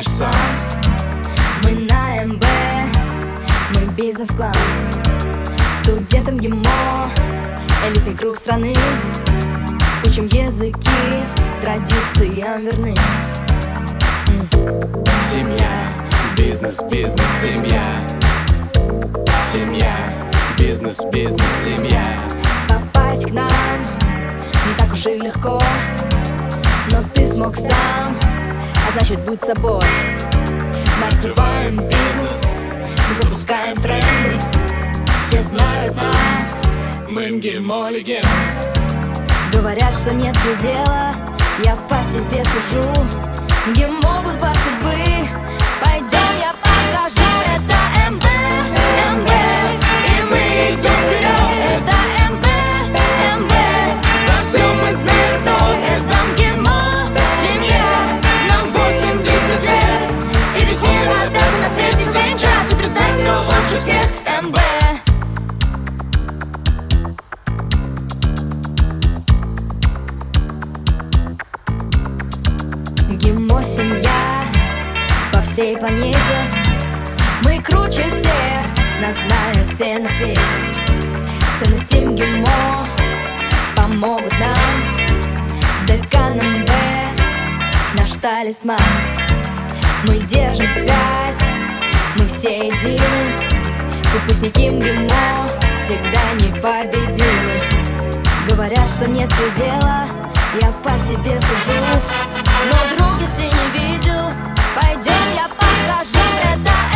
знаешь сам. Мы на МБ, мы бизнес-клан. Студентам ГИМО, элитный круг страны. Учим языки, традициям верны. Семья, бизнес, бизнес, семья. Семья, бизнес, бизнес, семья. Попасть к нам не так уж и легко, но ты смог сам, а значит будь собой. Мы открываем бизнес, мы запускаем тренды. Все знают нас, Мы МГИМО легенд. говорят, что нет предела. Я по себе сужу. ГИМО выбор судьбы. Пойдем, я покажу. Это МБ, МБ, и мы идем вперед. Это МБ, МБ, во всем мы знаем то. Это МГИМО, семья, нам 80 лет. И весь мир обязан ответить сейчас. И представь, кто лучше всех. МБ. ГИМО семья по всей планете. Мы круче всех, нас знают все на свете. Ценности МГИМО помогут нам. Декан МБ наш талисман. Мы держим связь, мы все едины. Выпускники МГИМО всегда непобедимы. Говорят, что нет предела, я по себе сужу. Но друг, если не видел, пойдем, я покажу. Это